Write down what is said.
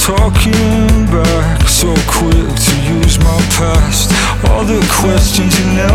talking back, so quick to use my past. All the questions you never